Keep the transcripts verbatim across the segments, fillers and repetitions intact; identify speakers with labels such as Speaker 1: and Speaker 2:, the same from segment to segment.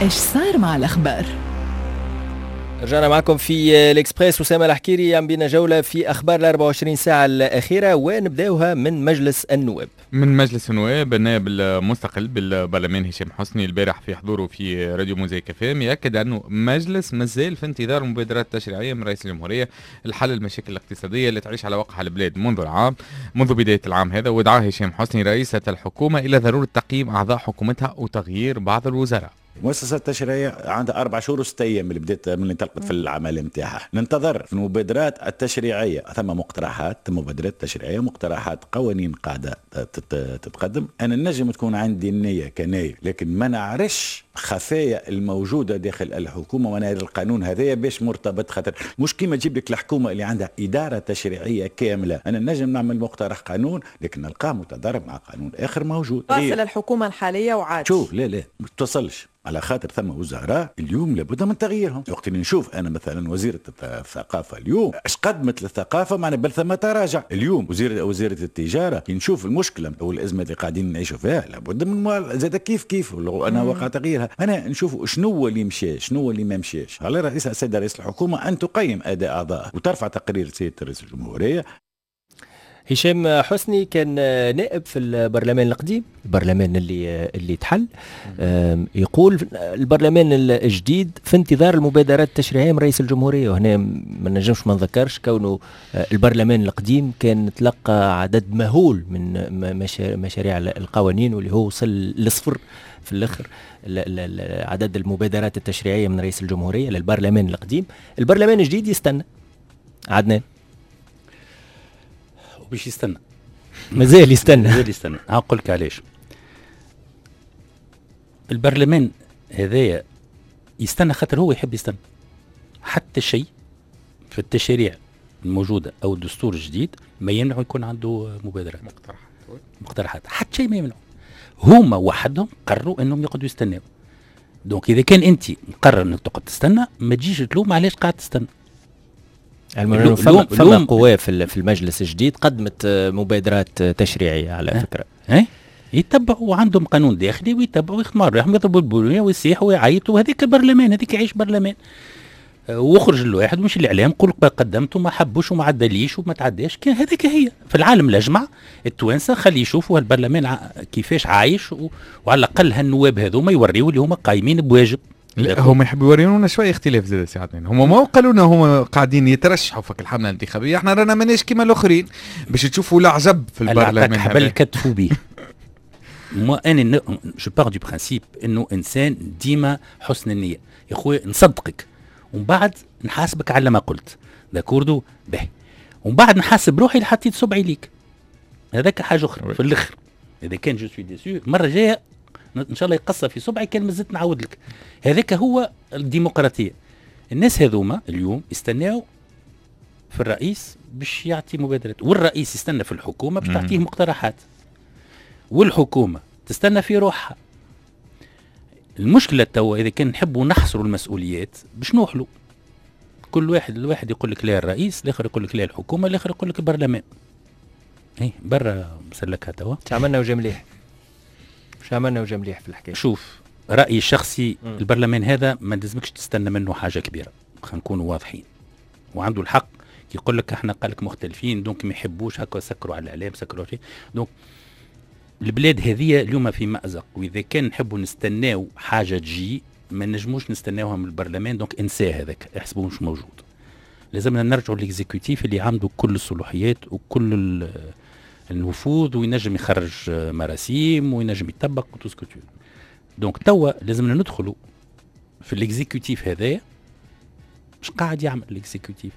Speaker 1: إيش صار مع الأخبار؟
Speaker 2: رجعنا معكم في الإكسبريس. وسام الحكيري عم بينا جولة في أخبار الأربع وعشرين ساعة الأخيرة، ونبدأوها من مجلس النواب.
Speaker 3: من مجلس النواب، النائب المستقل بالبرلمان هشام حسني البارح في حضوره في راديو موزايك اف ام يأكد أنه مجلس مازال في انتظار مبادرات تشريعية من رئيس الجمهورية لحل المشاكل الاقتصادية اللي تعيش على وقع البلاد منذ العام منذ بداية العام هذا. ودعا هشام حسني رئيسة الحكومة إلى ضرورة تقييم أعضاء حكومتها وتغيير بعض الوزراء.
Speaker 4: المؤسسة التشريعية عندها أربع شهور وستة أيام اللي بدأت من اللي انطلقت في العمل نتاعها. ننتظر في المبادرات التشريعية، ثم مقترحات مبادرات تشريعية، مقترحات قوانين قاعدة تتقدم. أنا النجم تكون عندي النية كناية، لكن ما نعرفش خفايا الموجودة داخل الحكومة وانا القانون هذايا باش مرتبط، خاطر مش كيما تجيب لك الحكومة اللي عندها إدارة تشريعية كاملة. أنا النجم نعمل مقترح قانون لكن نلقاه متضارب مع قانون آخر موجود.
Speaker 5: واصل الحكومة الحالية وعاد
Speaker 4: شوف لا لا ما توصلش، على خاطر ثم وزراء اليوم لابد من تغييرهم. وقت اللي نشوف انا مثلا وزيره الثقافه اليوم اش قدمت للثقافه، معنا بل ثم تراجع. اليوم وزيره وزيره التجاره كي نشوف المشكله او الازمه اللي قاعدين نعيشوا فيها لابد من زاد كيف كيف انا وقع تغييرها. انا نشوف شنو اللي مشى شنو اللي ما مشاش. على رئيس السيد رئيس الحكومه ان تقيم اداء اعضائها وترفع تقرير سياده رئيس الجمهوريه.
Speaker 2: هشام حسني كان نائب في البرلمان القديم، البرلمان اللي اللي تحل. يقول البرلمان الجديد في انتظار المبادرات التشريعيه من رئيس الجمهوريه، وهنا ما نجمش ما نذكرش كونه البرلمان القديم كان تلقى عدد مهول من مشاريع القوانين واللي هو وصل لصفر في الاخر عدد المبادرات التشريعيه من رئيس الجمهوريه للبرلمان القديم. البرلمان الجديد يستنى عدنان
Speaker 6: باش يستنى،
Speaker 2: مازال يستنى
Speaker 6: مازال يستنى. هقول لك علاش. البرلمان هذايا يستنى خاطر هو يحب يستنى. حتى شيء في التشريع الموجوده او الدستور الجديد ما يمنع يكون عنده مبادرات
Speaker 3: مقترحات
Speaker 6: مقترحات حتى شيء ما يمنع. هما وحدهم قرروا انهم يقعدوا يستناو. دونك اذا كان انت مقرر انك تقعد تستنى ما تجيش تلوم علاش قاعد تستنى.
Speaker 2: المهم فما, فما قوى في المجلس الجديد قدمت مبادرات تشريعيه على فكره.
Speaker 6: اي يتبعوا وعندهم قانون داخلي ويتبعوا ويخمروا يحموا يضربوا البوليه ويسيحوا ويعيطوا. هذيك البرلمان هذيك يعيش برلمان. وخرج الواحد ومش الاعلام قول لك قدمت وما حبوش وما عدليش وما تعداش. كان هذيك هي في العالم الاجمع التوانسه خلي يشوفوا البرلمان ع... كيفاش عايش و... وعلى الاقل هالنواب هذوما يوريوا اللي هما قايمين بواجب.
Speaker 3: لا هم يحبوا يوريونا شويه اختلاف زاد سي عدنان. هم ما قالوا لنا هم قاعدين يترشحوا في الحمله الانتخابيه، احنا رانا ماناش كيما الاخرين باش تشوفوا العجب في البرلمان.
Speaker 6: حبل كتفوا به. مو انا جو بار دو برانسيب انه انسان ديما حسن النيه. يا خويا نصدقك ومن بعد نحاسبك على ما قلت داكوردو به، ومن بعد نحاسب روحي اللي حطيت صبعي ليك. هذاك حاجه اخرى في الاخر. اذا كان جو سوي ديسو المره الجايه ان شاء الله يقصر في صبعي كان مازلت نعاود لك. هذاك هو الديمقراطيه. الناس هذوما اليوم يستناو في الرئيس باش يعطي مبادرات، والرئيس يستنى في الحكومه باش تعطيه مقترحات، والحكومه تستنى في روحها. المشكله توا اذا كان نحبوا نحصروا المسؤوليات باش نوحلوا كل واحد الواحد يقول لك لا الرئيس، الاخر يقول لك لا الحكومه، الاخر يقول لك البرلمان. اي برا مسلكها توا.
Speaker 2: تعملنا وجه مليح، مش عملنا وجه مليح في الحكايه.
Speaker 6: شوف رايي الشخصي م. البرلمان هذا ما لازمكش تستنى منه حاجه كبيره، خلينا نكونوا واضحين. وعنده الحق يقول لك احنا قالك مختلفين دونك ما يحبوش هكا سكروا على الاعلام سكروا شيء. دونك البلاد هذه اليوم في مأزق، واذا كان نحبوا نستناو حاجه تجي ما نجموش نستناوها من البرلمان. دونك انساه هذاك احسبوه مش موجود. لازمنا نرجعوا للاكزيكوتيف اللي عنده كل الصلاحيات وكل النفوذ وينجم يخرج مراسيم وينجم يطبق وتسكتو. دونك توا لازمنا ندخلوا في الاكزيكوتيف هذايا مش قاعد يعمل الاكزيكوتيف.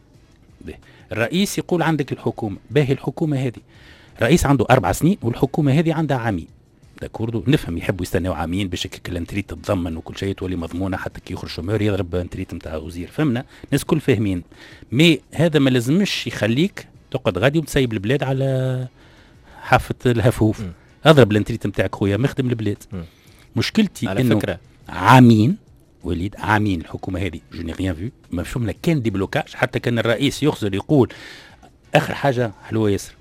Speaker 6: الرئيس يقول عندك الحكومه باهي، الحكومه هذه رئيس عنده اربع سنين والحكومه هذه عندها عامين. داكوردو نفهم يحبوا يستناو عامين باش الانتريت تتضمن وكل شيء تولي مضمونه حتى كي يخرج شومور يضرب انتريت نتاع وزير. فهمنا الناس كل فاهمين. مي هذا ما لازمش يخليك تقعد غادي وتسيب البلاد على حافه الهفوف. اضرب الانتريت نتاعك خويا مخدم البلاد. م. مشكلتي
Speaker 2: على
Speaker 6: انه
Speaker 2: فكرة.
Speaker 6: عامين وليد عامين الحكومه هذه جو ني ريان فيو. ما فهمنا كان دي بلوكاج حتى كان الرئيس يخزر يقول اخر حاجه حلوه ياسر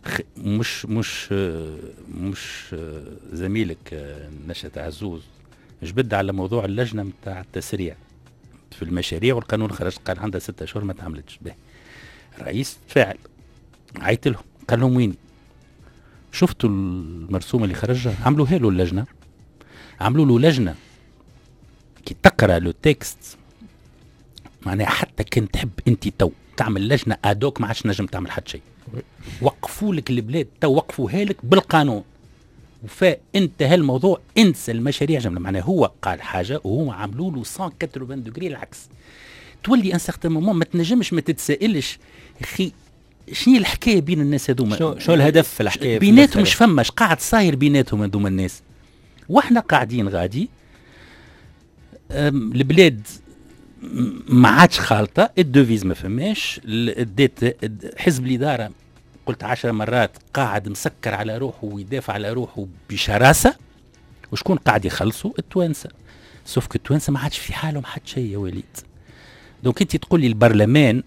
Speaker 6: مش مش مش زميلك نشأت عزوز جبد على موضوع اللجنه نتاع التسريع في المشاريع، والقانون خرج قال عندها ستة اشهر ما تعملتش به. الرئيس تفاعل، عيط لهم قال لهم وين شفتوا المرسوم اللي خرجها؟ عملوها له اللجنه، عملوا له لجنه كي تقرا لو تكست معناها حتى كان تحب انت تو تعمل لجنه ادوك ما عادش نجم تعمل حتى شيء. وقفوا لك البلاد تو، وقفوها لك بالقانون، فانت هالموضوع انسى المشاريع جمله. معناها هو قال حاجه وهو عملوا له مية وثمانين دوغري العكس. تولي ان سيغتان مومون ما تنجمش ما تتسائلش اخي شنو الحكايه بين الناس هذوما،
Speaker 2: شنو شنو الهدف في الحكايه
Speaker 6: بيناتهم؟ مش فماش قاعد صاير بيناتهم هذوما الناس، واحنا قاعدين غادي البلاد ما عادش خالطه، الدوفيز ما فماش، اديت حزب الاداره قلت عشر مرات قاعد مسكر على روحه ويدافع على روحه بشراسه، وشكون قاعد يخلصوا؟ التوانسه. سوف كو التوانسه ما عادش في حالهم حتى شيء يا وليد. دونك انت تقول لي البرلمان،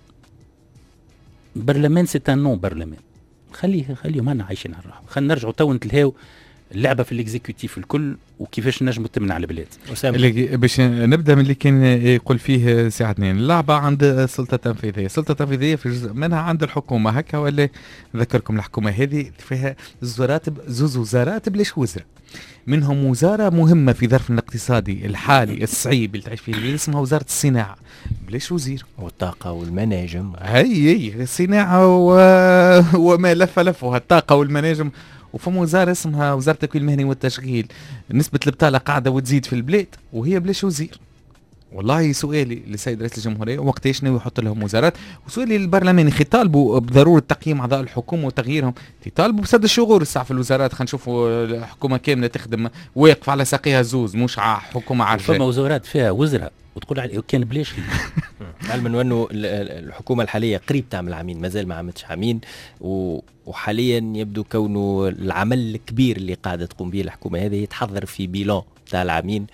Speaker 6: البرلمان سي ان نون برلمان، خليه خليهم هنا عايشين على الراحه. خلينا نرجعوا تو نتلهاو اللعبه في الاكزيكوتيف الكل وكيفاش نجموا تمنع البلاد.
Speaker 3: اللي باش نبدا من اللي كان يقول فيه سي عدنان، اللعبه عند السلطه التنفيذيه، السلطه التنفيذيه في جزء منها عند الحكومه هكا، ولا نذكركم الحكومه هذه فيها زوزارات زوز وزارات بلاش وزراء، منهم وزاره مهمه في ظرف الاقتصادي الحالي الصعيب اللي تعيش فيه اللي اسمها وزاره الصناعه بلاش وزير،
Speaker 2: والطاقه والمناجم.
Speaker 3: هي هي الصناعه و... وما لف لفها الطاقه والمناجم. وفما وزاره اسمها وزاره التكوين المهني والتشغيل، نسبه البطاله قاعده وتزيد في البلاد وهي بلاش وزير. والله سؤالي للسيد رئيس الجمهوريه وقتاش ناوي يحط لهم وزارات، وسؤالي للبرلمان يخي طالبوا بضروره تقييم اعضاء الحكومه وتغييرهم، طالبوا بسد الشغور الساعه في الوزارات. خلينا نشوفوا الحكومه كامله تخدم واقف على ساقيها زوز، مش حكومه عرجاء.
Speaker 6: فما وزارات فيها وزراء وتقول عليه كان بلاش.
Speaker 2: علما انه الحكومه الحاليه قريب تعمل عامين، مازال ما عملتش عامين، وحاليا يبدو كونه العمل الكبير اللي قاعده تقوم به الحكومه هذه يتحضر في بيلان تاع العامين،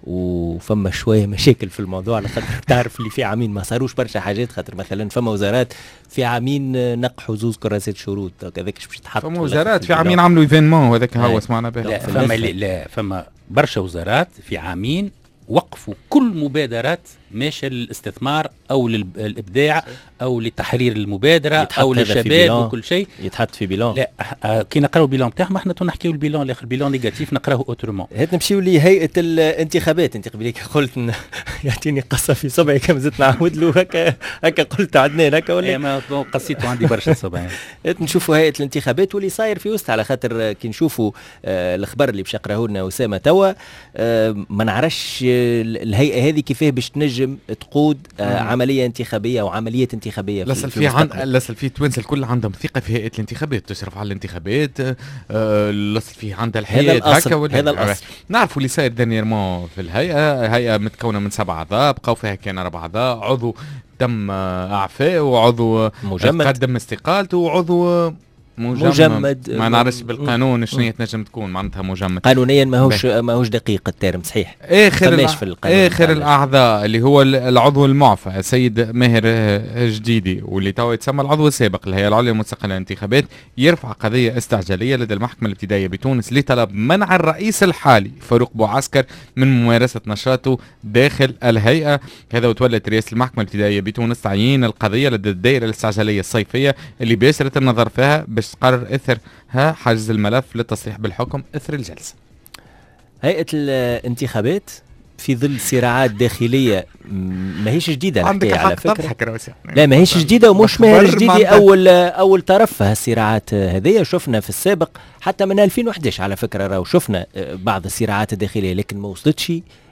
Speaker 2: وفما شويه مشاكل في الموضوع على خاطر تعرف اللي في عامين ما صاروش برشا حاجات، خاطر مثلا فما وزارات في عامين نقحوا زوز كراسات شروط هذاك باش تحط،
Speaker 3: فما وزارات في عامين عملوا ايفينمون وهذاك هو سمعنا به.
Speaker 6: لا فما لا فما برشا وزارات في عامين وقفوا كل مبادرات ماشيه للاستثمار او للابداع او لتحرير المبادره او للشباب وكل شيء
Speaker 2: يتحط في بيلان.
Speaker 6: لا آه كي نقراو البيلان تاعهم احنا نحكيو البيلان الاخر البيلان نيجاتيف نقراوه اوترومون.
Speaker 2: هات نمشيو لهيئه الانتخابات. انت قبليك قلت يعطيني قصه في صبعي كم زدت نعاود له هكا هكا قلت عدنان هكا ولا
Speaker 6: اي ما قصيته عندي برشا صبعي.
Speaker 2: هات نشوفوا هيئه الانتخابات واللي صاير في وسط، على خاطر كي نشوفوا آه الاخبار اللي باش يقراه لنا اسامه توا آه ما نعرفش الهيئه هذه كيفاه باش تنجم تقود آه عمليه انتخابيه او عمليه انتخابيه.
Speaker 3: لسه في عن لسه في توانسه الكل عندهم ثقه في هيئه الانتخابات تشرف على الانتخابات، آه لسه في عندها الحياد هكا ولا
Speaker 2: هذا الاصل.
Speaker 3: نعرفوا اللي صاير دانييرمون في الهيئه، هيئه متكونه من سبع اعضاء، بقاو فيها كان اربع اعضاء، عضو تم اعفاء وعضو
Speaker 2: مجمد
Speaker 3: قدم استقالته وعضو مجمد,
Speaker 2: مجمد
Speaker 3: ما نعرفش بالقانون شنو تنجم تكون معناتها مجمد
Speaker 2: قانونيا ماهوش ماهوش دقيق الترم صحيح.
Speaker 3: اخر الع... في اخر الاعضاء اللي هو العضو المعفى السيد ماهر جديدي واللي تو يتسمى العضو السابق الهيئه العليا المستقله للانتخابات يرفع قضيه استعجاليه لدى المحكمه الابتدائيه بتونس لطلب منع الرئيس الحالي فاروق بوعسكر من ممارسه نشاطه داخل الهيئه. هذا وتولت رئاسه المحكمه الابتدائيه بتونس تعيين القضيه لدى الدائره الاستعجاليه الصيفيه اللي بيسرت النظر فيها باش تقرر اثرها حجز الملف للتصريح بالحكم اثر الجلسه.
Speaker 2: هيئه الانتخابات في ظل صراعات داخليه ماهيش جديده الحكايه على فكره، لا ماهيش جديده ومش ماهر جديده اول اول طرف في الصراعات هذه. شفنا في السابق حتى من ألفين وأحد عشر على فكره راهو شفنا بعض الصراعات الداخليه، لكن ما وصلتش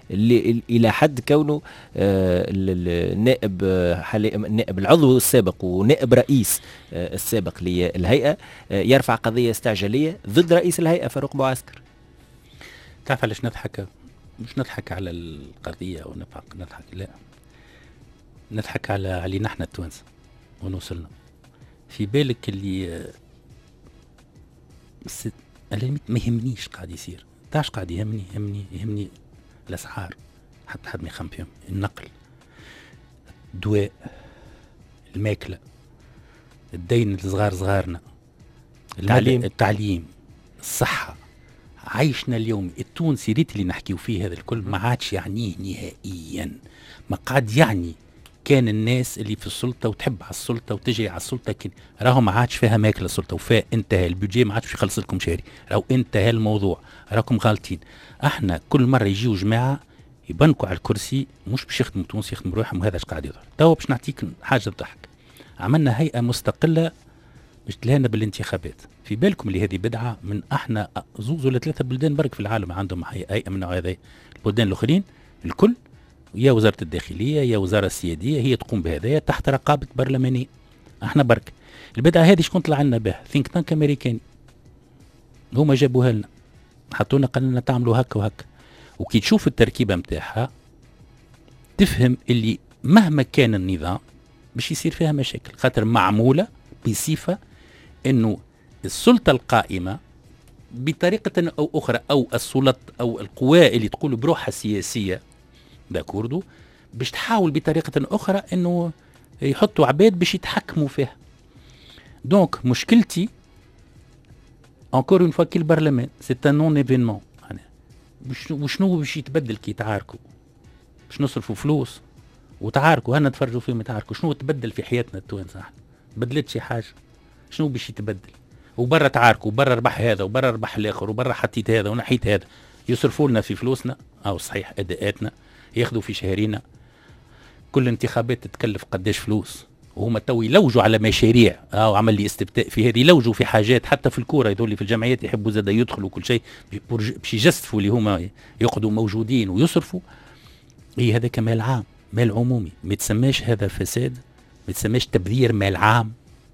Speaker 2: الى حد كونه النائب النائب العضو السابق ونائب رئيس السابق للهيئه يرفع قضيه استعجاليه ضد رئيس الهيئه فاروق بوعسكر.
Speaker 6: تعرف علاش نضحك؟ مش نضحك على القضيه ونضحك نضحك لا نضحك على علي نحن التوانسه ونوصلنا في بالك اللي ما يهمنيش قاعد يصير. تعرف قاعد يهمني يهمني يهمني الاسعار، حتى حد ما يخم فيهم، النقل، الدواء، الماكله، الدين الصغار صغارنا،
Speaker 2: التعليم
Speaker 6: التعليم، الصحه. عايشنا اليوم التونسي ريت اللي نحكيو فيه هذا الكل ما عادش يعنيه نهائيا. ما قاعد يعني كان الناس اللي في السلطه وتحب على السلطه وتجري على السلطه، كن راهو ما عادش فيها ماكله السلطه وفا انتهى البيجي، ما عادش يخلص لكم شاري، راهو انتهى الموضوع، راكم غالطين. احنا كل مره يجيو جماعه يبنكوا على الكرسي مش باش يخدموا تونس، يخدموا روحهم، وهذا اش قاعد يظهر. توا باش نعطيك حاجه تضحك، عملنا هيئه مستقله باش تلهنا بالانتخابات. في بالكم اللي هذه بدعه؟ من احنا زوز ولا ثلاثه بلدان برك في العالم عندهم هيئه من النوع هذا. البلدان الاخرين الكل يا وزاره الداخليه يا وزاره السياديه هي تقوم بهذايا تحت رقابه برلمانيه. احنا برك البدعه هذه شكون طلع لنا بها؟ ثينك تانك امريكاني، هما جابوها لنا، حطونا قالوا لنا تعملوا هكا وهكا. وكي تشوف التركيبه نتاعها تفهم اللي مهما كان النظام باش يصير فيها مشاكل، خاطر معموله بصفه انه السلطه القائمه بطريقه او اخرى او السلط او القوى اللي تقول بروحها السياسيه داكوردو باش تحاول بطريقه اخرى انه يحطوا عباد باش يتحكموا فيها. دونك مشكلتي انكور اون فوا كي البرلمان سي ان نون ايفينمون، وشنو باش يتبدل كي تعاركوا؟ باش نصرفوا فلوس وتعاركوا، هنا نتفرجوا فيهم يتعاركوا، شنو تبدل في حياتنا التوانسه؟ احنا بدلت شي حاجه؟ شنو باش يتبدل؟ وبرا تعاركوا، وبرا ربح هذا وبرا ربح الاخر، وبرا حطيت هذا ونحيت هذا، يصرفوا لنا في فلوسنا او صحيح اداءاتنا، ياخذوا في شهرينا. كل انتخابات تتكلف قداش فلوس، وهما تو يلوجوا على مشاريع او عمل لي استفتاء في هذه، يلوجوا في حاجات حتى في الكوره، يدول لي في الجمعيات يحبوا زاد يدخلوا كل شيء باش يجسفوا اللي هما يقعدوا موجودين ويصرفوا. اي هذا كمال عام، مال عمومي، ما يتسماش هذا فساد، ما يتسماش تبذير مال عام.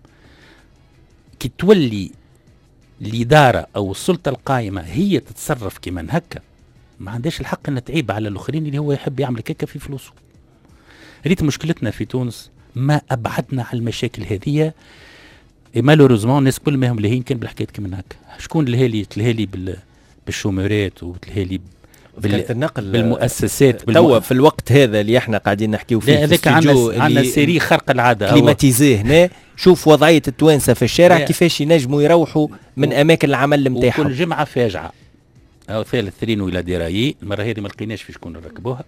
Speaker 6: كي تولي الاداره او السلطه القائمه هي تتصرف كمان هكا، ما عندهاش الحق ان تعيب على الاخرين اللي هو يحب يعمل هكا في فلوسه. ريت مشكلتنا في تونس ما ابعدنا على المشاكل هذه، مالوريزمون الناس كل ما هم لاهين كان بالحكايه كمان هكا. شكون الهالي تلهالي بال بالشوميرات وتلهالي
Speaker 2: بال... النقل
Speaker 6: بالمؤسسات
Speaker 2: بالم... توا في الوقت هذا اللي احنا قاعدين نحكيو فيه
Speaker 6: هذاك عندنا عندنا سيري خرق العاده
Speaker 2: كليماتيزي هنا. شوف وضعيه التوانسه في الشارع كيفاش ينجموا يروحوا من اماكن العمل نتاعهم.
Speaker 6: وكل جمعه فاجعه او ثالث ترينو الى درايي، المره هذه ما لقيناش في شكون ركبوها.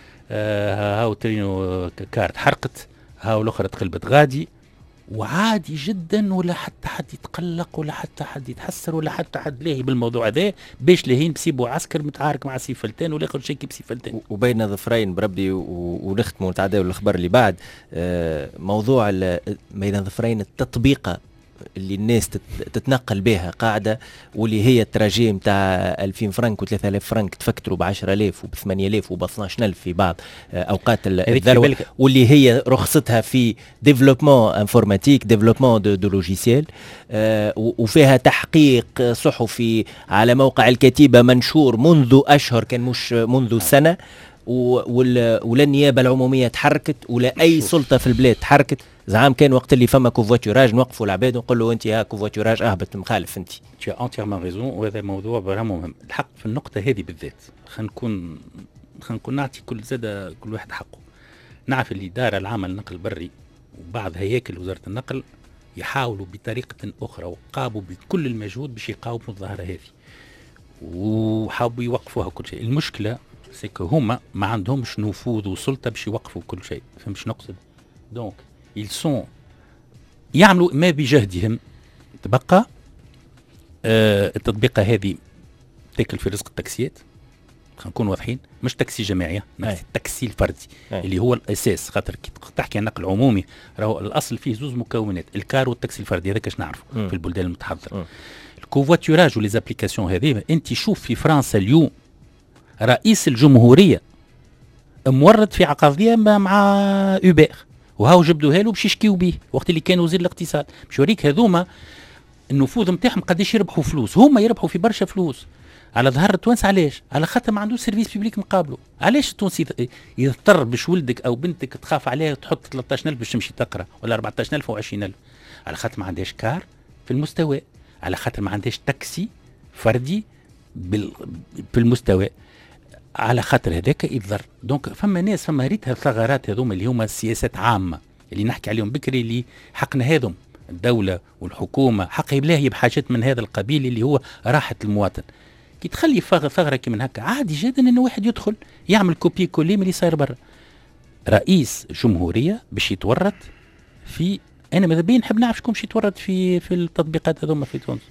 Speaker 6: آه هاو ترينو كارت حرقت، هاو الاخرى تقلبت غادي، وعادي جدا، ولا حتى حد يتقلق ولا حتى حد يتحسر ولا حتى حد لاهي بالموضوع هذا، باش لاهين بسيبوا عسكر متعارك مع سيفلتان ولا ياخذ شيء بسيفلتان.
Speaker 2: وبين ظفرين بربي ونختموا نتعداو الاخبار اللي بعد. آه موضوع بين ظفرين التطبيقه اللي الناس تتنقل بها قاعده، واللي هي التراجيم تاع ألفين فرنك و3000 فرنك تفكتروا ب عشرة آلاف وب ثمانية آلاف وب اثناش ألف في بعض اوقات الذروه، واللي هي رخصتها في ديفلوبمون انفورماتيك، ديفلوبمون دو, دو لوجيسيال، آه وفيها تحقيق صحفي على موقع الكتيبه منشور منذ اشهر، كان مش منذ سنه، ولا النيابه العموميه تحركت ولا اي سلطه في البلاد تحركت. زعام كان وقت اللي فما كوفواتوراج نوقفوا العباد ونقول له انت ها كوفواتوراج اهبط مخالف انت.
Speaker 6: تي انتيرمون ريزون، وهذا موضوع برامو مهم. الحق في النقطه هذه بالذات، خلينا نكون خلينا نكون نعطي كل زاده كل واحد حقه. نعرف اللي الاداره العامه للنقل البري وبعض هياكل وزاره النقل يحاولوا بطريقه اخرى وقابوا بكل المجهود باش يقاوموا الظاهره هذه وحاولوا يوقفوها كل شيء. المشكله سيكو هما ما عندهمش نفوذ وسلطه باش يوقفوا كل شيء، فهمت شنو نقصد؟ دونك يلسون يعملوا ما بجهدهم. تبقى آه التطبيقه هذه تاكل في رزق التاكسيات، خلينا نكون واضحين، مش تاكسي جماعيه، التاكسي الفردي أي. اللي هو الاساس، خاطر كي تحكي عن نقل عمومي راهو الاصل فيه زوز مكونات، الكار والتاكسي الفردي، هذاك اش نعرفه في البلدان المتحضره. الكوفواتوراج وليزابليكاسيون هذه، انت شوف في فرنسا اليوم رئيس الجمهوريه مورد في عقضيه مع اوبير، وهاو جبدوها له باش يشكيو به وقت اللي كان وزير الاقتصاد، باش يوريك هذوما النفوذ نتاعهم قداش يربحوا فلوس. هما يربحوا في برشا فلوس على ظهر التوانسه. علاش؟ على خاطر ما عندوش سيرفيس بيبليك مقابله. علاش التونسي يضطر باش ولدك او بنتك تخاف عليها تحط ثلاثة عشر ألف باش تمشي تقرا ولا أربعة عشر ألف وعشرين ألف؟ على خاطر ما عندهاش كار في المستوى، على خاطر ما عندهاش تاكسي فردي بال... في المستوى، على خاطر هذاك يضر. دونك فما ناس فما ريتها الثغرات هذوما اللي هما سياسات عامه اللي نحكي عليهم بكري، اللي حقنا هذم الدوله والحكومه حق يبلاهي بحاجات من هذا القبيل اللي هو راحه المواطن. كي تخلي ثغره ثغره كي من هكا عادي جدا انه واحد يدخل يعمل كوبي كولي من اللي صاير برا. رئيس جمهوريه باش يتورط في، انا ماذا بين نحب نعرف شكون باش يتورط في في التطبيقات هذوما في تونس.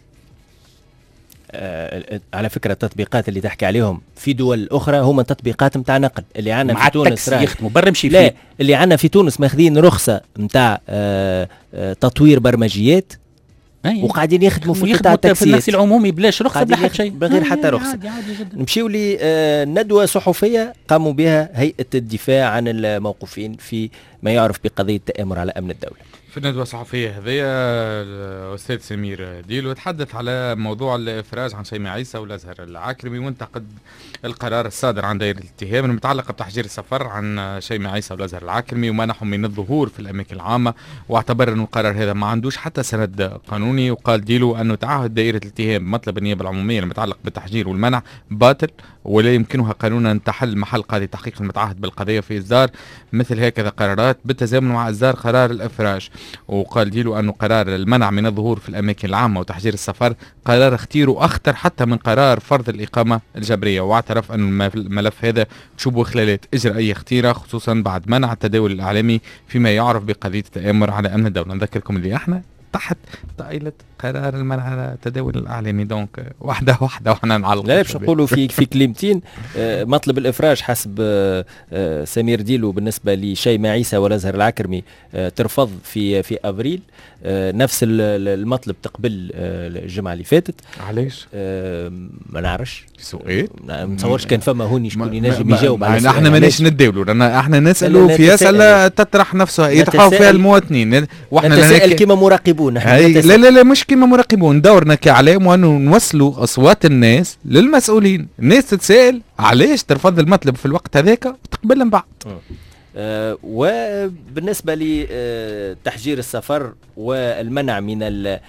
Speaker 2: آه على فكره التطبيقات اللي تحكي عليهم في دول اخرى هما تطبيقات نتاع نقل. اللي عندنا في تونس
Speaker 6: يخدموا برا مشي
Speaker 2: لا
Speaker 6: فيه.
Speaker 2: اللي عندنا في تونس ماخذين رخصه نتاع آه آه تطوير برمجيات وقاعدين يخدموا في قطاع التاكسيات
Speaker 6: في النقل العمومي بلاش رخصه بلا حتى شيء
Speaker 2: بغير حتى رخصه. نمشيو لندوه صحفيه قاموا بها هيئه الدفاع عن الموقوفين في ما يعرف بقضيه التآمر على امن الدوله.
Speaker 3: في الندوة الصحفية هذيا الأستاذ سمير ديلو تحدث على موضوع الإفراج عن شيماء عيسى والأزهر العاكرمي وانتقد القرار الصادر عن دائرة الاتهام المتعلقة بتحجير السفر عن شيماء عيسى والأزهر العاكرمي ومنعهم من الظهور في الأماكن العامة، واعتبر أن القرار هذا ما عندوش حتى سند قانوني. وقال ديلو أنه تعهد دائرة الاتهام بمطلب النيابة العمومية المتعلق بالتحجير والمنع باطل ولا يمكنها قانونا أن تحل محل قاضي تحقيق المتعهد بالقضية في إصدار مثل هكذا قرارات بالتزامن مع إصدار قرار الإفراج. وقال ديلو أنه قرار المنع من الظهور في الأماكن العامة وتحجير السفر قرار اختير وأخطر حتى من قرار فرض الإقامة الجبرية، واعترف أن الملف هذا تشوبه خلالات إجرائية خطيرة خصوصا بعد منع التداول الإعلامي فيما يعرف بقضية التآمر على أمن الدولة. نذكركم اللي احنا تحت طائلة قرار المنع على التداول الإعلامي، دونك واحدة واحدة وحنا نعلق.
Speaker 2: لا باش نقولوا في في كلمتين آه مطلب الإفراج حسب آه آه سمير ديلو بالنسبة لشيماء عيسى والأزهر العاكرمي آه ترفض في في أبريل. آه نفس المطلب تقبل آه الجمعة اللي فاتت.
Speaker 3: علاش؟
Speaker 2: آه ما نعرفش
Speaker 3: سؤال
Speaker 2: ما نتصورش كان فما هوني شكون ينجم يجاوب على
Speaker 3: السؤال. احنا ماناش نداولوا لأن احنا نسألوا في يسأل تطرح نفسها يطرحوا فيها المواطنين واحنا
Speaker 2: نتساءل كما مراقبون.
Speaker 3: لا لا لا مش كما مراقبون، دورنا كإعلام وأنه نوصلوا أصوات الناس للمسؤولين. الناس تتساءل علاش ترفض المطلب في الوقت هذاك وتقبل من بعد.
Speaker 2: آه وبالنسبة لتحجير السفر والمنع من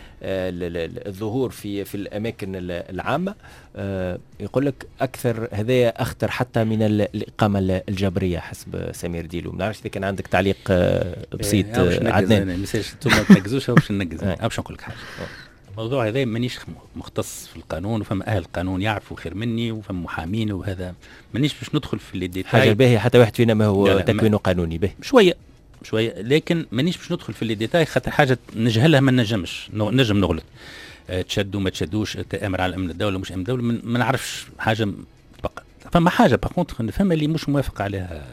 Speaker 2: الظهور في في الأماكن العامة آه يقول لك أكثر هذايا أخطر حتى من الإقامة الجبرية حسب سمير ديلو. ما نعرفش إذا كان عندك تعليق آه بسيط آه عدنان.
Speaker 6: مساج انتم ما تنقزوش باش ننقز. باش نقول لك حاجة، الموضوع هذا مانيش مختص في القانون وفما اهل القانون يعرفوا خير مني وفما محامين وهذا مانيش باش ندخل في اللي ديتاي.
Speaker 2: حاجه باهيه حتى واحد فينا ما هو تكوينه قانوني به
Speaker 6: شويه شويه، لكن مانيش باش ندخل في اللي ديتاي خاطر حاجه نجهلها ما نجمش نجم نغلط. أه تشدوا ما تشدوش تآمر على امن الدوله مش امن الدوله ما نعرفش حاجه تبقى. فما حاجه باغونتخ نفهم اللي مش موافق عليها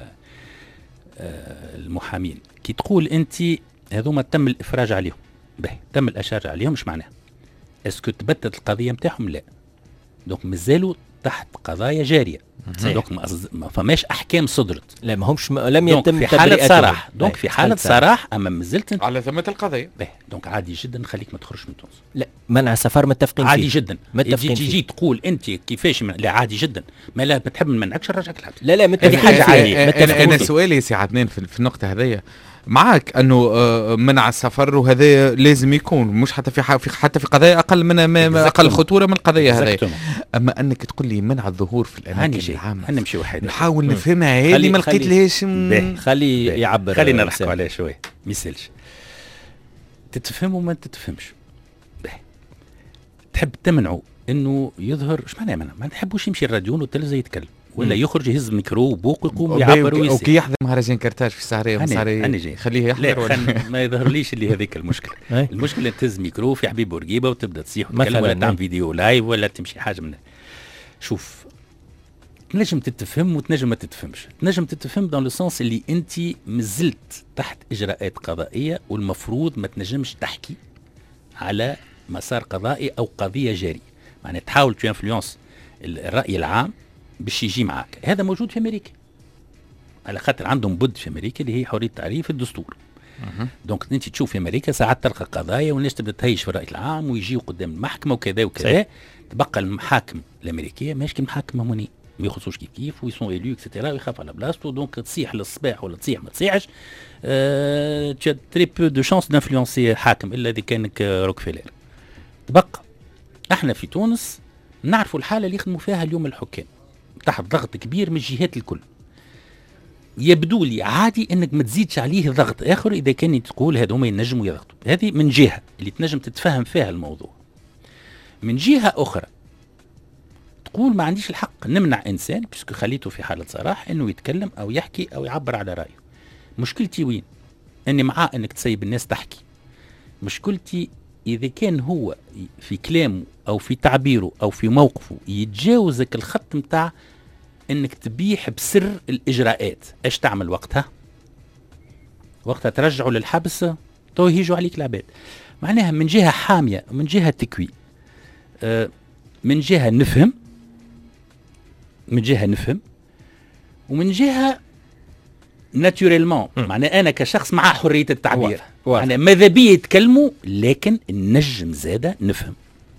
Speaker 6: أه المحامين كي تقول انت هذوما تم الافراج عليهم به تم الاشراج عليهم مش معناها اسكو تبتت القضيه نتاعهم؟ لا، دونك مازالوا تحت قضايا جاريه. دونك ما فماش احكام صدرت.
Speaker 2: لا ما همش م... لم يتم
Speaker 6: في حاله صراح. دونك في حاله صراح اما مازلت انت...
Speaker 3: على ثمه القضيه.
Speaker 6: دونك عادي جدا خليك ما تخرجش من تونس.
Speaker 2: لا منع السفر متفقين فيه
Speaker 6: عادي جدا.
Speaker 2: متفقين
Speaker 6: تجي تجي تقول انت كيفاش من... لا عادي جدا ما لا بتحب ما نمنعكش نرجعك الحبس.
Speaker 2: لا لا متفقين.
Speaker 6: هذه حاجه عاديه.
Speaker 3: انا, أنا سؤالي سي عدنان في, في النقطه هذيا معك انه منع السفر وهذا لازم يكون مش حتى في حتى في قضايا اقل من ما اقل خطوره من القضيه هذه. اما انك تقول لي منع الظهور في الاماكن العامه
Speaker 6: نمشي واحد
Speaker 3: نحاول نفهمها هذه ما لقيت لهاش.
Speaker 2: خلي يعبر
Speaker 6: خلينا نحكوا عليها شويه ما يسالش تتفهم وما تتفهمش. تحب تمنعوا انه يظهر ايش معناه منع؟ ما نحبوش يمشي الراديو والتلفزه يتكلم ولا يخرج يهز ميكرو وبوق ويقوم يعبر ويسال.
Speaker 3: وكي يحضر مهرجان كرتاج في السهريه
Speaker 6: ومساري
Speaker 3: خليه يحضر
Speaker 6: ولا ما يظهرليش اللي هذيك المشكله. المشكله تهز ميكرو في حبيب بورقيبه وتبدا تصيح وتتكلم ولا تعمل فيديو لايف ولا تمشي حاجه من. شوف تنجم تتفهم وتنجم ما تتفهمش. تنجم تتفهم دون لو سونس اللي انت مازلت تحت اجراءات قضائيه والمفروض ما تنجمش تحكي على مسار قضائي او قضيه جاريه، يعني تحاول تنفلونس الراي العام باش يجي معاك. هذا موجود في امريكا على خاطر عندهم بد في امريكا اللي هي حريه التعريف في الدستور. دونك انت تشوف في امريكا ساعات تلقى قضايا والناس تبدا تهيش في الراي العام ويجيو قدام المحكمه وكذا وكذا. تبقى المحاكم الامريكيه ماشي كالمحاكم هوني ما يخصوش كيف كيف ويسون اليو اكسيتيرا ويخاف على بلاصتو. دونك تصيح للصباح ولا تصيح ما تصيحش أه تري بو دو شانس دانفلونسي حاكم الا اذا كانك روكفيلر. تبقى احنا في تونس نعرفوا الحاله اللي يخدموا فيها اليوم الحكام تحت ضغط كبير من الجهات الكل. يبدو لي عادي انك ما تزيدش عليه ضغط اخر اذا كان تقول هذوما ينجموا يضغطوا. هذه من جهه اللي تنجم تتفهم فيها الموضوع. من جهه اخرى تقول ما عنديش الحق نمنع انسان باسكو خليته في حاله صراح انه يتكلم او يحكي او يعبر على رايه. مشكلتي وين؟ اني معاه انك تسيب الناس تحكي. مشكلتي اذا كان هو في كلامه او في تعبيره او في موقفه يتجاوزك الخط متاع انك تبيح بسر الاجراءات، ايش تعمل وقتها؟ وقتها ترجعوا للحبس تو يجوا عليك العباد. معناها من جهه حاميه ومن جهه تكوي، آه من جهه نفهم من جهه نفهم ومن جهه ناتوريلمون، معناها انا كشخص مع حريه التعبير، يعني ماذا بي يتكلموا لكن النجم زاده نفهم.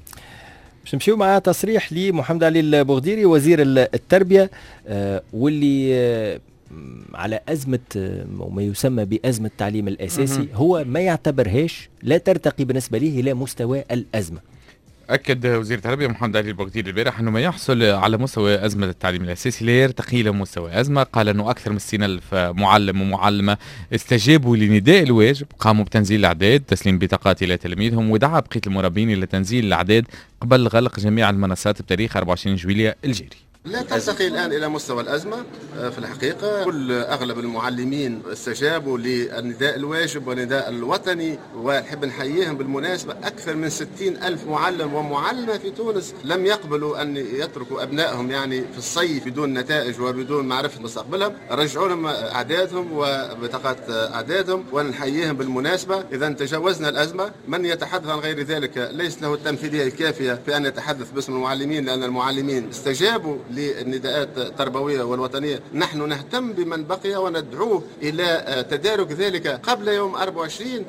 Speaker 2: باش نمشيو مع تصريح لمحمد علي البغديري وزير التربيه آه واللي آه على أزمة وما يسمى بأزمة التعليم الأساسي، هو ما يعتبرهاش لا ترتقي بالنسبة له إلى مستوى الأزمة.
Speaker 3: أكد وزير التربية محمد علي البغديري البارح أنه ما يحصل على مستوى أزمة التعليم الأساسي لا يرتقي إلى مستوى أزمة. قال أنه أكثر من ستين ألف معلم ومعلمة استجابوا لنداء الواجب، قاموا بتنزيل الأعداد، تسليم بطاقات إلى تلاميذهم، ودعا بقية المربين إلى تنزيل الأعداد قبل غلق جميع المنصات بتاريخ أربعة وعشرين جويلية الجاري.
Speaker 1: لا ترتقي الآن إلى مستوى الأزمة في الحقيقة. كل أغلب المعلمين استجابوا للنداء الواجب والنداء الوطني، ونحب نحييهم بالمناسبة. أكثر من ستين ألف معلم ومعلمة في تونس لم يقبلوا أن يتركوا أبنائهم يعني في الصيف بدون نتائج وبدون معرفة مستقبلهم، رجعوا لهم أعدادهم وبطاقات أعدادهم ونحييهم بالمناسبة. إذا تجاوزنا الأزمة. من يتحدث عن غير ذلك ليس له التمثيلية الكافية في أن يتحدث باسم المعلمين، لأن المعلمين استجابوا للنداءات التربوية والوطنية. نحن نهتم بمن بقي وندعوه إلى تدارك ذلك قبل يوم أربعة وعشرين.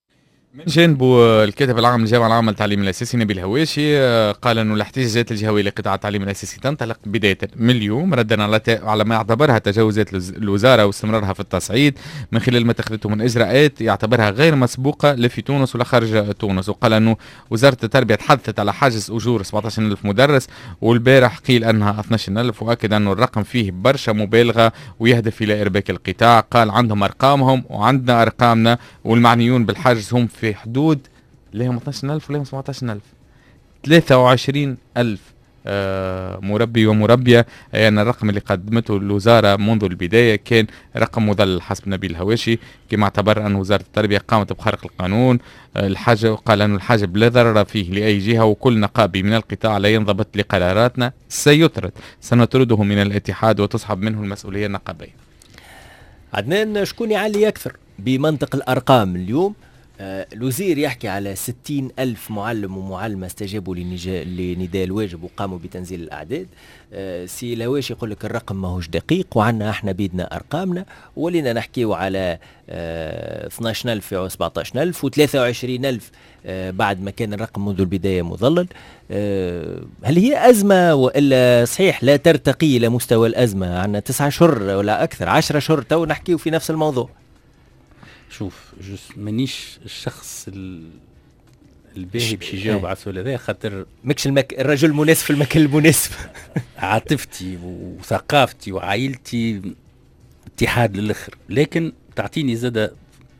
Speaker 3: من جانبه الكاتب العام للجامعة العامة للتعليم الأساسي نبيل هواشي قال أنه الاحتجاجات الجهوية لقطاع التعليم الأساسي تنطلق بداية من اليوم، ردا على على ما يعتبرها تجاوزات الوزارة واستمرارها في التصعيد من خلال ما اتخذته من إجراءات يعتبرها غير مسبوقة لا في تونس ولا خارج تونس. وقال أنه وزارة التربية تحدثت على حاجز أجور سبعة عشر ألف مدرس، والبارح قيل أنها اثني عشر ألف، وأكد أنه الرقم فيه برشا مبالغة ويهدف إلى إرباك القطاع. قال عندهم أرقامهم وعندنا أرقامنا، والمعنيون بالحاجز هم في حدود لهم اثني عشر ألف ولهم سبعة عشر ألف، ثلاثة وعشرين ألف آه مربي ومربية. يعني الرقم اللي قدمته الوزارة منذ البداية كان رقم مضلل حسب نبيل هواشي، كما اعتبر أن وزارة التربية قامت بخرق القانون. آه الحاجة قال أن الحاجب لا ضرر فيه لأي جهة، وكل نقابي من القطاع لا ينضبط لقراراتنا سيطرد، سنطرده من الاتحاد وتصحب منه المسؤولية النقابية.
Speaker 2: عدنان، شكون يعلي أكثر بمنطق الأرقام اليوم؟ آه الوزير يحكي على ستين ألف معلم ومعلمة استجابوا لنداء الواجب وقاموا بتنزيل الأعداد. آه سي لواش يقول لك الرقم ماهوش دقيق وعنا احنا بيدنا أرقامنا، ولينا نحكيو على آه اثني عشر ألف و سبعة عشر ألف و ثلاثة وعشرين ألف آه بعد ما كان الرقم منذ البداية مضلل. آه هل هي أزمة وإلا صحيح لا ترتقي إلى مستوى الأزمة؟ عنا تسعة أشهر ولا أكثر، عشرة أشهر تو نحكيو في نفس الموضوع.
Speaker 6: شوف مانيش الشخص الباهي باش يجاوب على السؤال هذا، خاطر
Speaker 2: ماكش المك... الرجل المناسب في المكان المناسب.
Speaker 6: عاطفتي وثقافتي وعائلتي اتحاد للاخر، لكن تعطيني زاد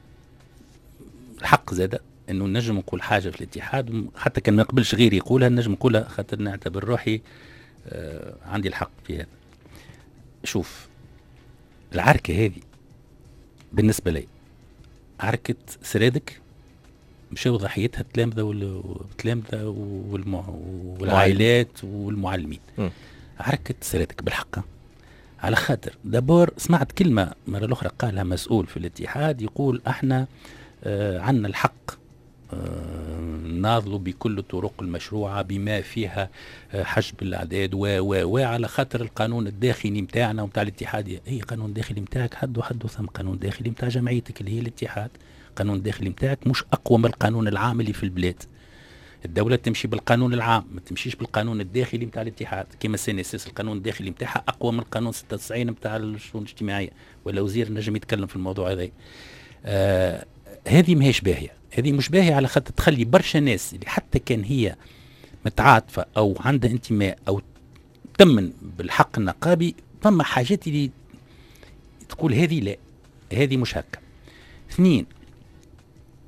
Speaker 6: الحق زاد انه نجم نقول حاجه في الاتحاد حتى كان ما يقبلش غيري يقولها، نجم نقولها خاطر نعتبر روحي آه عندي الحق في هذا. شوف العركه هذه بالنسبه لي عركة سرادك مشاو ضحيتها التلامذة والتلامذة والعائلات والمعلمين. م. عركة سرادك بالحق، على خاطر دابور سمعت كلمة مرة الأخرى قالها مسؤول في الاتحاد يقول احنا آه عنا الحق آه ناضلوا بكل الطرق المشروعة بما فيها آه حجب الأعداد و و و على خاطر القانون الداخلي متاعنا ومتاع الاتحاد. اي قانون داخلي متاعك حد وحد ثم قانون داخلي متاع جمعيتك اللي هي الاتحاد. قانون الداخلي متاعك مش أقوى من القانون العام اللي في البلاد. الدولة تمشي بالقانون العام ما تمشيش بالقانون الداخلي متاع الاتحاد. كما سينسس القانون الداخلي متاعها أقوى من القانون ستة وتسعين متاع الشؤون الاجتماعية، ولا وزير نجم يتكلم في الموضوع هذا. آه هذه ماهيش باهية، هذه مش باهية على خاطر تخلي برشا ناس اللي حتى كان هي متعاطفة أو عندها انتماء أو تمن بالحق النقابي، ثم حاجات اللي تقول هذه لا هذه مش هكا. اثنين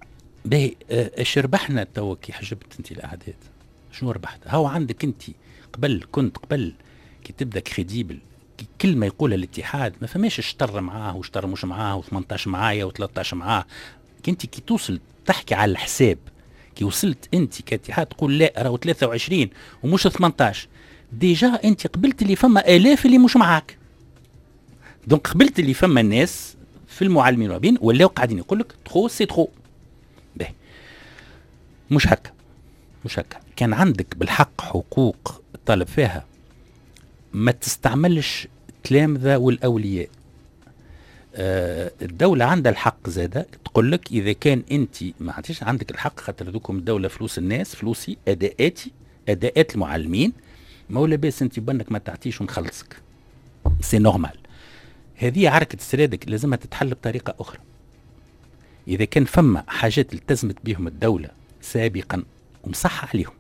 Speaker 6: باهي اش ربحنا توا كي حجبت انت الاعداد؟ شنو ربحت؟ هو عندك انت قبل كنت قبل كي تبدا كريديبل كل ما يقولها الاتحاد ما فماش اشتر معاه واشتر مش معاه و18 معايا و13 معاه. انت كي توصل تحكي على الحساب، كي وصلت انت كاتحاد تقول لا راهو ثلاثة وعشرين ومش ثمانية عشر، ديجا انت قبلت اللي فما الاف اللي مش معاك. دونك قبلت اللي فما الناس في المعلمين وبين ولاو قاعدين يقول لك تخو سي تخو. باهي مش هكا مش هكا كان عندك بالحق حقوق طالب فيها ما تستعملش تلامذة والأولياء. آه الدولة عندها الحق زادة تقول لك إذا كان أنت ما عندكش عندك الحق خاطر دوكم الدولة فلوس الناس فلوسي أداءاتي أداءات المعلمين ما ولا باس أنت بانك ما تعطيش ونخلصك سي نورمال. هذه عركة السرادك لازمها تتحل بطريقة أخرى. إذا كان فما حاجات التزمت بهم الدولة سابقا ومصحح عليهم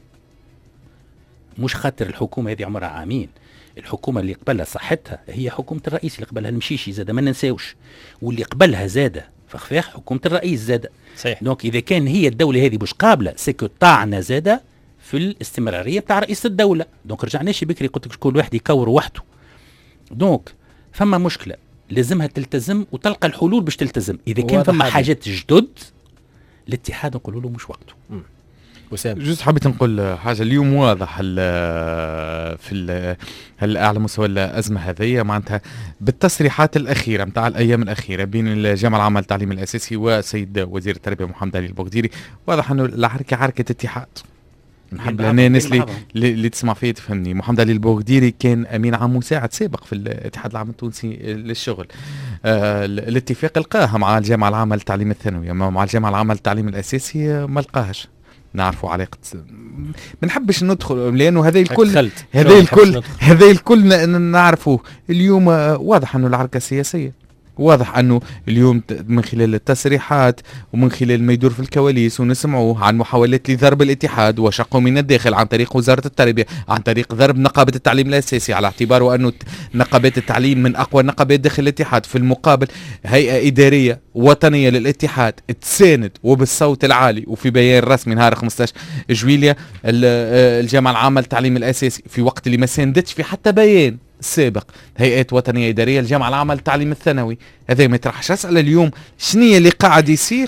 Speaker 6: مش خاطر الحكومة هذه عمرها عامين، الحكومة اللي قبلها صحتها هي حكومة الرئيس اللي قبلها المشيشي زادة ما ننساوش، واللي قبلها زادة فخفاخ حكومة الرئيس زادة.
Speaker 2: صحيح.
Speaker 6: دونك إذا كان هي الدولة هذه مش قابلة سيكو طاعنا زادة في الاستمرارية بتاع رئيس الدولة. دونك رجعناش بكري قلت لك كل واحد يكور وحده. دونك فما مشكلة لازمها تلتزم وتلقى الحلول باش تلتزم. إذا كان فما حاجات جدد الاتحاد نقولوا له مش وقته. م.
Speaker 2: وسام
Speaker 3: جزء حبيت نقول حاجه اليوم واضح ال في ال هل على مستوى الازمه هذه معناتها بالتصريحات الاخيره نتاع الايام الاخيره بين الجامعه العامه للتعليم الاساسي والسيد وزير التربيه محمد علي البوغديري، واضح انه الحركه حركه اتحاد. نحب الناس اللي اللي تسمع فيه تفهمني. محمد علي البوغديري كان امين عام مساعد سابق في الاتحاد العام التونسي للشغل. آه الاتفاق القاها مع الجامعه العامه للتعليم الثانوي، اما مع الجامعه العامه للتعليم الاساسي ما لقاهاش. نعرفوا علاقة ما نحبش ندخل لأنه هذا الكل هذا الكل هذا الكل نعرفه. اليوم واضح أنه العركة السياسية، واضح أنه اليوم من خلال التصريحات ومن خلال ما يدور في الكواليس ونسمعوه عن محاولات لضرب الاتحاد وشقه من الداخل عن طريق وزارة التربية، عن طريق ضرب نقابة التعليم الأساسي على اعتباره أنه نقابات التعليم من أقوى النقابات داخل الاتحاد. في المقابل هيئة إدارية وطنية للاتحاد تساند وبالصوت العالي وفي بيان رسمي نهار خمسة عشر جويلية الجامعة العامة للتعليم الأساسي في وقت اللي ما ساندتش في حتى بيان السابق هيئات وطنيه اداريه الجامعه العامه للتعليم الثانوي. هذا ما يطرحش اسئله اليوم شنية اللي قاعد يصير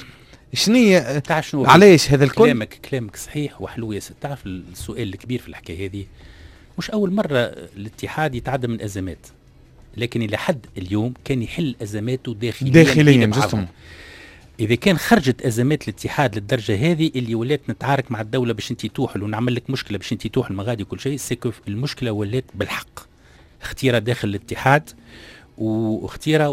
Speaker 3: شنية علاش هذا الكل.
Speaker 6: كلامك كلامك صحيح وحلو ياسر. تعرف السؤال الكبير في الحكايه هذه مش اول مره الاتحاد يتعدى من ازمات، لكن الى حد اليوم كان يحل ازماته داخليا
Speaker 3: داخليا جسم.
Speaker 6: اذا كان خرجت ازمات الاتحاد للدرجه هذه اللي ولات نتعارك مع الدوله باش انت توحل ونعمل لك مشكله باش انت توحل مغادي وكل شيء، سيكو المشكله ولات بالحق اختيارها داخل الاتحاد واختيارها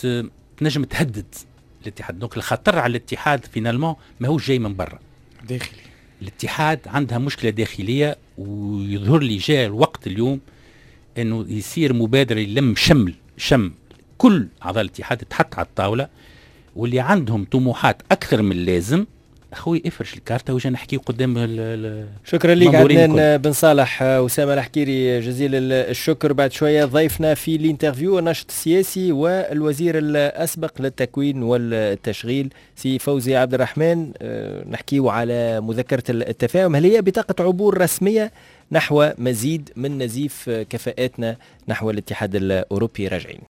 Speaker 6: وتنجم تهدد الاتحاد. دونك الخطر على الاتحاد فينالمون ما هوش جاي من برا،
Speaker 3: داخلي.
Speaker 6: الاتحاد عندها مشكله داخليه ويظهر لي جاء الوقت اليوم انه يصير مبادره يلم شمل شم كل اعضاء الاتحاد تحط على الطاوله واللي عندهم طموحات اكثر من اللازم اخوي افرش الكارته وجا نحكي قدام.
Speaker 2: شكرا لك عدنان بن صالح. وسام الحكيري جزيل الشكر. بعد شويه ضيفنا في الانترفيو الناشط السياسي والوزير الاسبق للتكوين والتشغيل سي فوزي عبد الرحمن. نحكيو على مذكره التفاهم، هل هي بطاقه عبور رسميه نحو مزيد من نزيف كفاءاتنا نحو الاتحاد الاوروبي. راجعين.